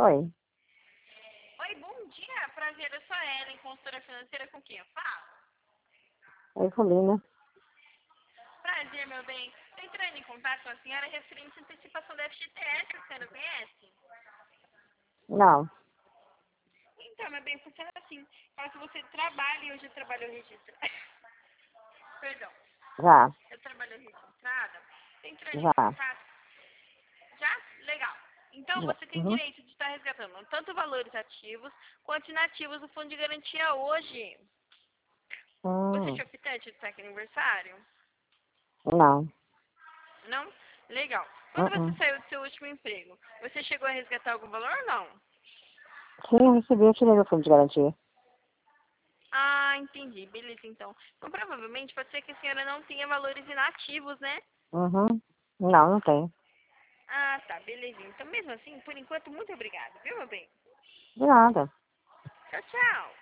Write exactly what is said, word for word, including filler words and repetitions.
Oi. Oi, bom dia. Prazer, eu sou a Ellen, consultora financeira, com quem eu falo? Oi, Colina. Prazer, meu bem. Estou entrando em contato com a senhora referente à antecipação da F G T S, a senhora conhece? Não. Então, meu bem, funciona assim. Caso você trabalhe, eu já trabalho registrada. Perdão, Já. eu trabalho registrada. Estou entrando em Já. contato. Já? Legal. Então, Já. você tem Uhum. direito de estar resgatando tanto valores ativos quanto inativos do fundo de garantia hoje. Você Hum. tinha optante do seu aniversário? Não. Não? Legal. Quando você Uhum. saiu do seu último emprego, você chegou a resgatar algum valor ou não? Sim, eu recebi, eu tirei meu fundo de garantia. Ah, entendi. Beleza, então. Então, provavelmente, pode ser que a senhora não tenha valores inativos, né? Uhum. Não, não tem. Ah, tá. Beleza. Então, mesmo assim, por enquanto, muito obrigada, viu, meu bem? De nada. Tchau, tchau.